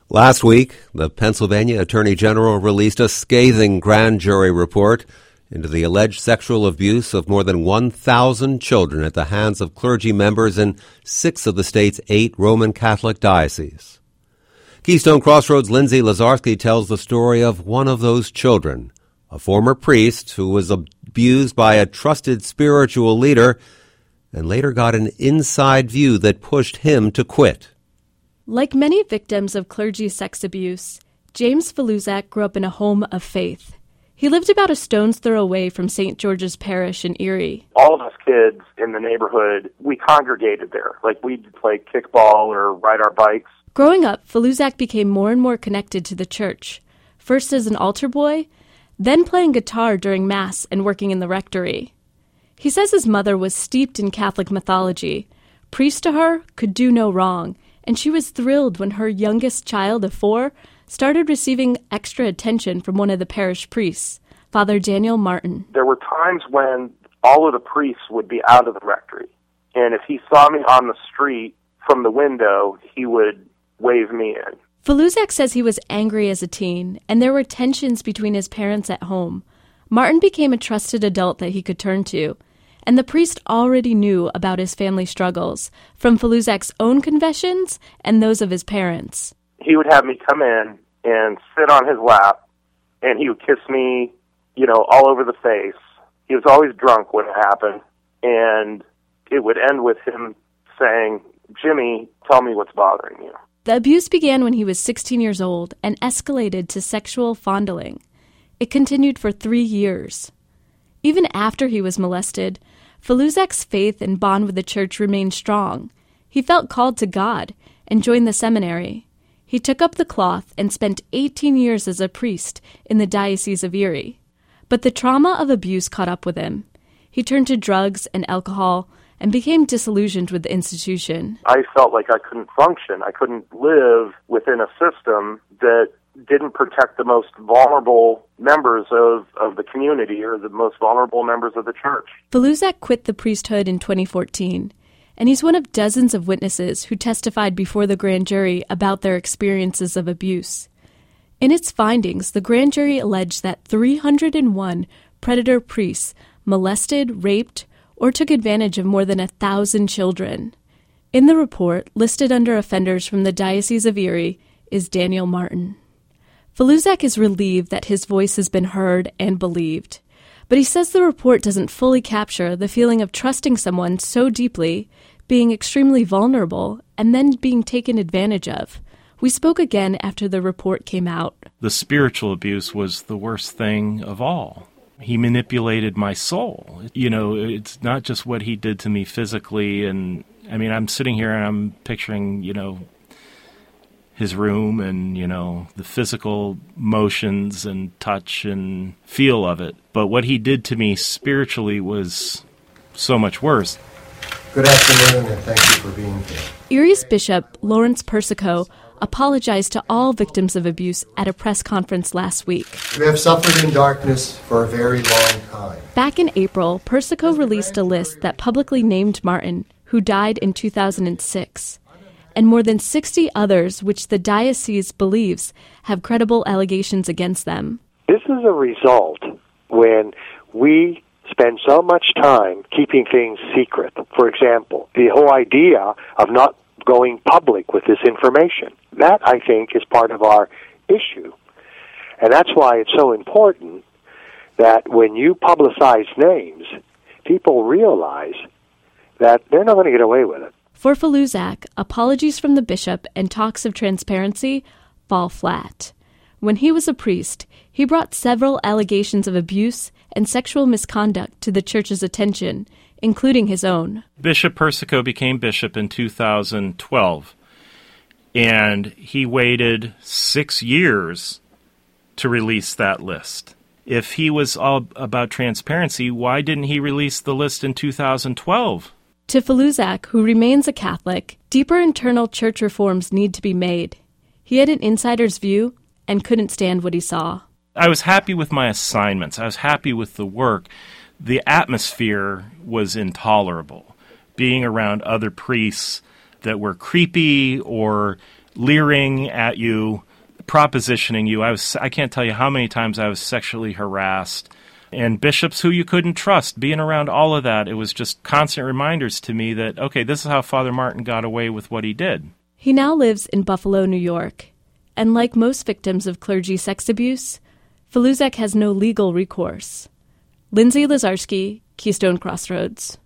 Last week, the Pennsylvania Attorney General released a scathing grand jury report into the alleged sexual abuse of more than 1,000 children at the hands of clergy members in 6 of the state's 8 Roman Catholic dioceses. Keystone Crossroads' Lindsay Lazarski tells the story of one of those children, a former priest who was abused by a trusted spiritual leader and later got an inside view that pushed him to quit. Like many victims of clergy sex abuse, James Faluzak grew up in a home of faith. He lived about a stone's throw away from St. George's Parish in Erie. All of us kids in the neighborhood, we congregated there. Like we'd play kickball or ride our bikes. Growing up, Faluzak became more and more connected to the church, first as an altar boy, then playing guitar during Mass and working in the rectory. He says his mother was steeped in Catholic mythology. Priest to her could do no wrong, and she was thrilled when her youngest child of 4 started receiving extra attention from one of the parish priests, Father Daniel Martin. There were times when all of the priests would be out of the rectory, and if he saw me on the street from the window, he would wave me in. Faluzak says he was angry as a teen, and there were tensions between his parents at home. Martin became a trusted adult that he could turn to, and the priest already knew about his family struggles, from Faluzak's own confessions and those of his parents. He would have me come in and sit on his lap, and he would kiss me, all over the face. He was always drunk when it happened, and it would end with him saying, "Jimmy, tell me what's bothering you." The abuse began when he was 16 years old and escalated to sexual fondling. It continued for 3 years. Even after he was molested, Faluzak's faith and bond with the church remained strong. He felt called to God and joined the seminary. He took up the cloth and spent 18 years as a priest in the Diocese of Erie. But the trauma of abuse caught up with him. He turned to drugs and alcohol and became disillusioned with the institution. I felt like I couldn't function. I couldn't live within a system that didn't protect the most vulnerable members of the community or the most vulnerable members of the church. Faluzak quit the priesthood in 2014, and he's one of dozens of witnesses who testified before the grand jury about their experiences of abuse. In its findings, the grand jury alleged that 301 predator priests molested, raped, or took advantage of more than 1,000 children. In the report, listed under offenders from the Diocese of Erie, is Daniel Martin. Faluzak is relieved that his voice has been heard and believed, but he says the report doesn't fully capture the feeling of trusting someone so deeply, being extremely vulnerable, and then being taken advantage of. We spoke again after the report came out. The spiritual abuse was the worst thing of all. He manipulated my soul. It's not just what he did to me physically, and I'm sitting here and I'm picturing, his room and, the physical motions and touch and feel of it. But what he did to me spiritually was so much worse. Good afternoon, and thank you for being here. Erie's Bishop Lawrence Persico apologized to all victims of abuse at a press conference last week. We have suffered in darkness for a very long time. Back in April, Persico released a list that publicly named Martin, who died in 2006. And more than 60 others which the diocese believes have credible allegations against them. This is a result when we spend so much time keeping things secret. For example, the whole idea of not going public with this information. That, I think, is part of our issue. And that's why it's so important that when you publicize names, people realize that they're not going to get away with it. For Faluzak, apologies from the bishop and talks of transparency fall flat. When he was a priest, he brought several allegations of abuse and sexual misconduct to the church's attention, including his own. Bishop Persico became bishop in 2012, and he waited 6 years to release that list. If he was all about transparency, why didn't he release the list in 2012? To Faluzak, who remains a Catholic, deeper internal church reforms need to be made. He had an insider's view and couldn't stand what he saw. I was happy with my assignments. I was happy with the work. The atmosphere was intolerable. Being around other priests that were creepy or leering at you, propositioning you. I can't tell you how many times I was sexually harassed. And bishops who you couldn't trust, being around all of that, it was just constant reminders to me that, okay, this is how Father Martin got away with what he did. He now lives in Buffalo, New York. And like most victims of clergy sex abuse, Filuzek has no legal recourse. Lindsay Lazarski, Keystone Crossroads.